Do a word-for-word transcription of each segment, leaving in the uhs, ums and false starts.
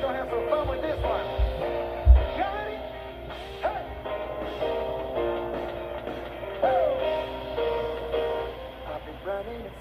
gonna have some fun with this one. Y'all ready? Hey! Woo! I've been running in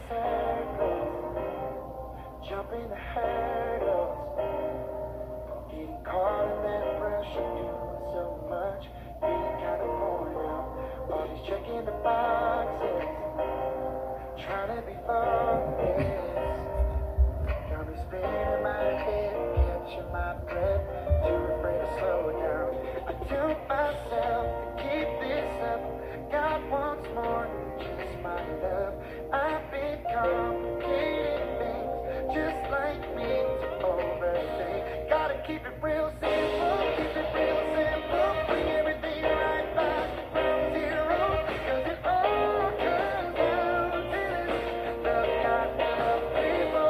circles, jumping the hurdles, getting caught in that pressure, doing so much, being kind of worn out. Always checking the boxes, trying to be focused. Got me spinning my head, catching my breath, too afraid to slow down. I tell myself to keep this up. God wants more than just my love. I've been complicating things, just like me to overthink. Gotta keep it real simple, keep it real simple. Bring everything right back from zero, cause it all comes down to this. Love got love people.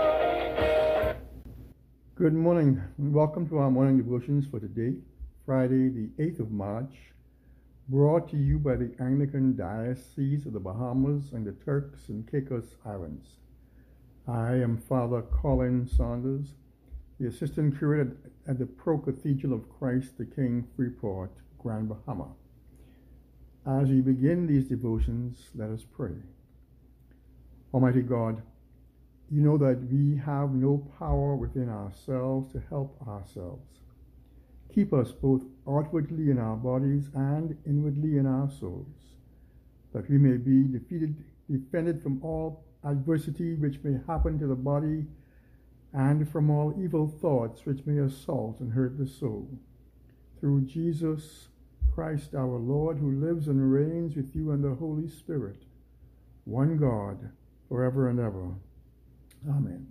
Good morning, and welcome to our morning devotions for today, Friday, the eighth of March, brought to you by the Anglican Diocese of the Bahamas and the Turks and Caicos Islands. I am Father Colin Saunders, the Assistant Curate at the Pro Cathedral of Christ the King, Freeport, Grand Bahama. As we begin these devotions, let us pray. Almighty God, you know that we have no power within ourselves to help ourselves. Keep us both outwardly in our bodies and inwardly in our souls, that we may be defeated, defended from all adversity which may happen to the body, and from all evil thoughts which may assault and hurt the soul. Through Jesus Christ our Lord, who lives and reigns with you and the Holy Spirit, one God, forever and ever. Amen.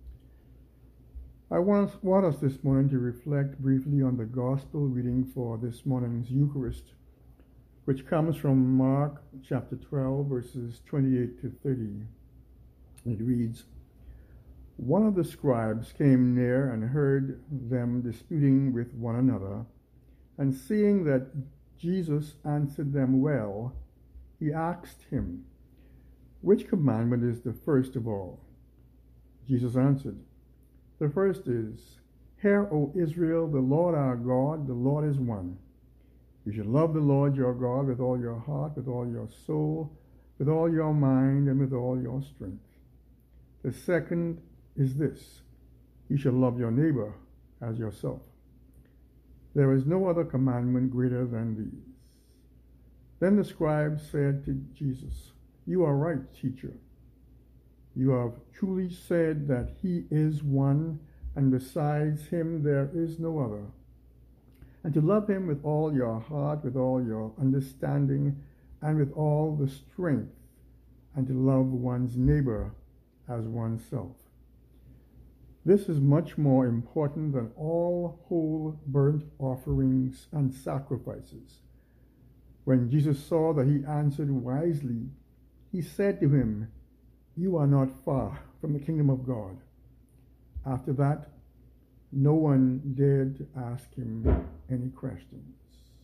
I want, want us this morning to reflect briefly on the gospel reading for this morning's Eucharist, which comes from Mark chapter twelve, verses twenty-eight to thirty. It reads, "One of the scribes came near and heard them disputing with one another, and seeing that Jesus answered them well, he asked him, 'Which commandment is the first of all?' Jesus answered, 'The first is, Hear, O Israel, the Lord our God, the Lord is one. You shall love the Lord your God with all your heart, with all your soul, with all your mind, and with all your strength. The second is this, you shall love your neighbor as yourself. There is no other commandment greater than these.' Then the scribe said to Jesus, 'You are right, teacher. You have truly said that he is one, and besides him there is no other. And to love him with all your heart, with all your understanding, and with all the strength, and to love one's neighbor as oneself. This is much more important than all whole burnt offerings and sacrifices.' When Jesus saw that he answered wisely, he said to him, 'You are not far from the kingdom of God.' After that, no one dared to ask him any questions."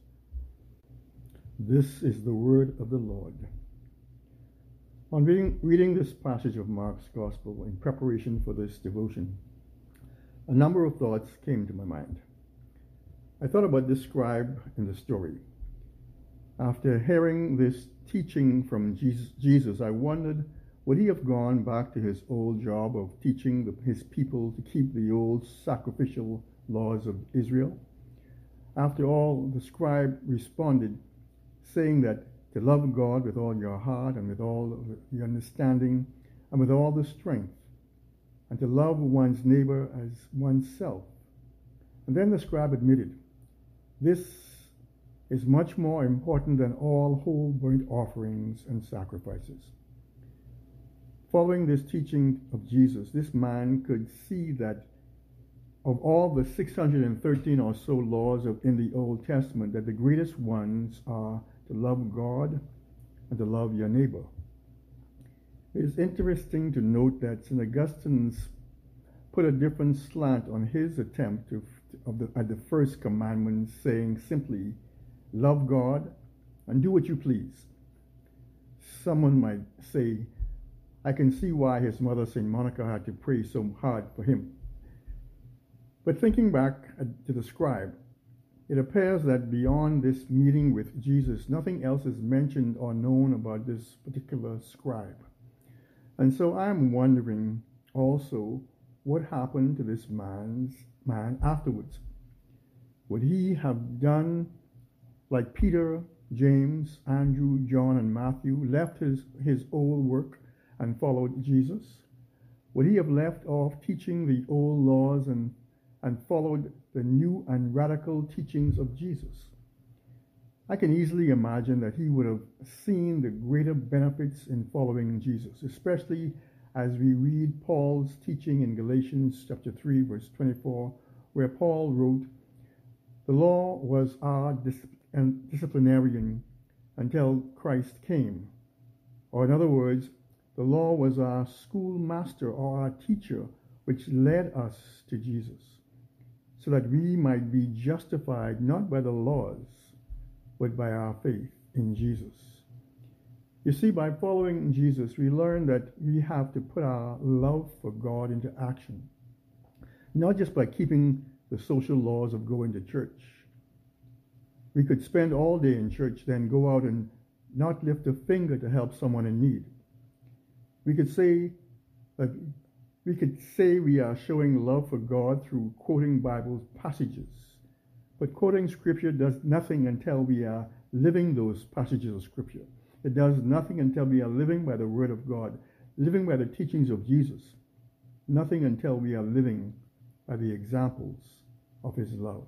This is the word of the Lord. On reading, reading this passage of Mark's Gospel in preparation for this devotion, a number of thoughts came to my mind. I thought about this scribe in the story. After hearing this teaching from Jesus, Jesus, I wondered, would he have gone back to his old job of teaching the, his people to keep the old sacrificial laws of Israel? After all, the scribe responded, saying that to love God with all your heart and with all the understanding and with all the strength, and to love one's neighbor as oneself. And then the scribe admitted, this is much more important than all whole burnt offerings and sacrifices. Following this teaching of Jesus, this man could see that of all the six hundred thirteen or so laws of, in the Old Testament, that the greatest ones are to love God and to love your neighbor. It is interesting to note that Saint Augustine's put a different slant on his attempt to, of the, at the first commandment, saying simply, love God and do what you please. Someone might say, I can see why his mother, Saint Monica, had to pray so hard for him. But thinking back to the scribe, it appears that beyond this meeting with Jesus, nothing else is mentioned or known about this particular scribe. And so I'm wondering also what happened to this man's man afterwards. Would he have done like Peter, James, Andrew, John, and Matthew, left his, his old work and followed Jesus? Would he have left off teaching the old laws and, and followed the new and radical teachings of Jesus? I can easily imagine that he would have seen the greater benefits in following Jesus, especially as we read Paul's teaching in Galatians chapter three, verse twenty-four, where Paul wrote, "The law was our dis- disciplinarian until Christ came." Or in other words, the law was our schoolmaster or our teacher, which led us to Jesus, so that we might be justified not by the laws, but by our faith in Jesus. You see, by following Jesus, we learn that we have to put our love for God into action, not just by keeping the social laws of going to church. We could spend all day in church, then go out and not lift a finger to help someone in need. We could say that we could say we are showing love for God through quoting Bible passages, but quoting Scripture does nothing until we are living those passages of Scripture. It does nothing until we are living by the Word of God, living by the teachings of Jesus. Nothing until we are living by the examples of His love.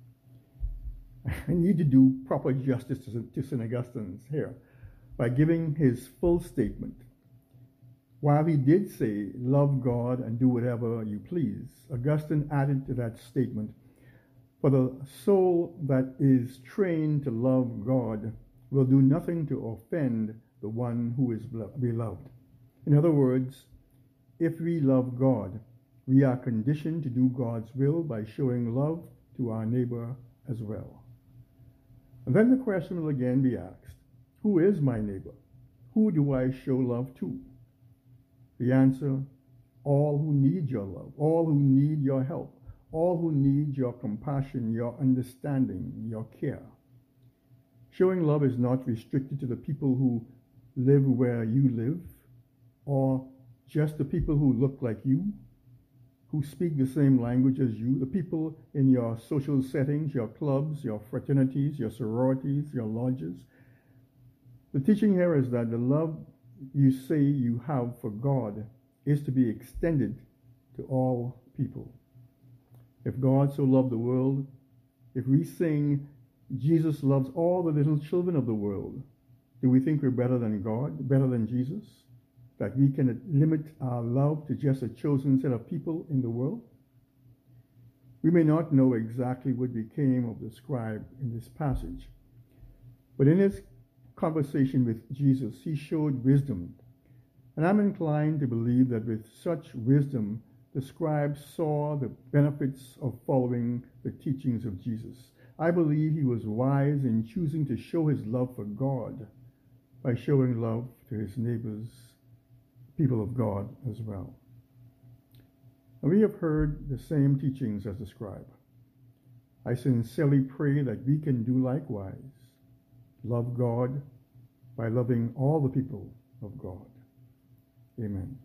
I need to do proper justice to Saint Augustine's here by giving his full statement. While he did say, "Love God and do whatever you please," Augustine added to that statement, "For the soul that is trained to love God will do nothing to offend the one who is beloved." In other words, if we love God, we are conditioned to do God's will by showing love to our neighbor as well. And then the question will again be asked, who is my neighbor? Who do I show love to? The answer, all who need your love, all who need your help, all who need your compassion, your understanding, your care. Showing love is not restricted to the people who live where you live, or just the people who look like you, who speak the same language as you, the people in your social settings, your clubs, your fraternities, your sororities, your lodges. The teaching here is that the love you say you have for God is to be extended to all people. If God so loved the world, if we sing, "Jesus loves all the little children of the world," do we think we're better than God, better than Jesus? That we can limit our love to just a chosen set of people in the world? We may not know exactly what became of the scribe in this passage, but in his conversation with Jesus, he showed wisdom. And I'm inclined to believe that with such wisdom, the scribe saw the benefits of following the teachings of Jesus. I believe he was wise in choosing to show his love for God by showing love to his neighbors, people of God as well. And we have heard the same teachings as the scribe. I sincerely pray that we can do likewise. Love God by loving all the people of God. Amen.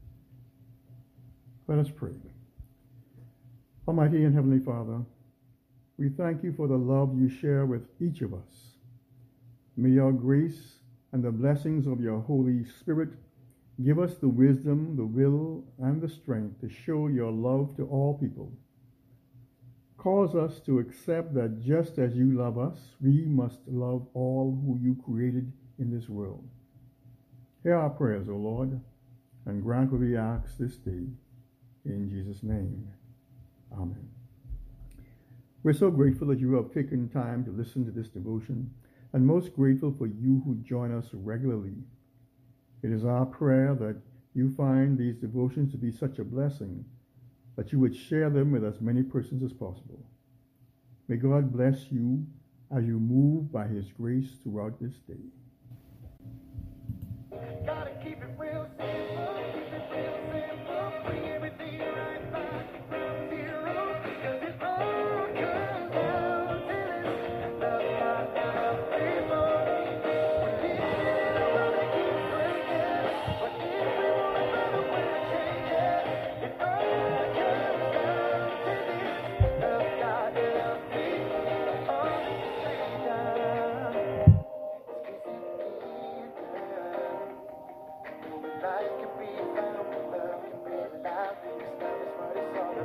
Let us pray. Almighty and Heavenly Father, we thank you for the love you share with each of us. May your grace and the blessings of your Holy Spirit give us the wisdom, the will, and the strength to show your love to all people. Cause us to accept that just as you love us, we must love all who you created in this world. Hear our prayers, O Lord, and grant what we ask this day. In Jesus' name, amen. We're so grateful that you have taken time to listen to this devotion, and most grateful for you who join us regularly. It is our prayer that you find these devotions to be such a blessing that you would share them with as many persons as possible. May God bless you as you move by his grace throughout this day. Gotta keep it real simple, keep it real simple, bring everything right back to ground zero, because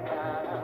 time.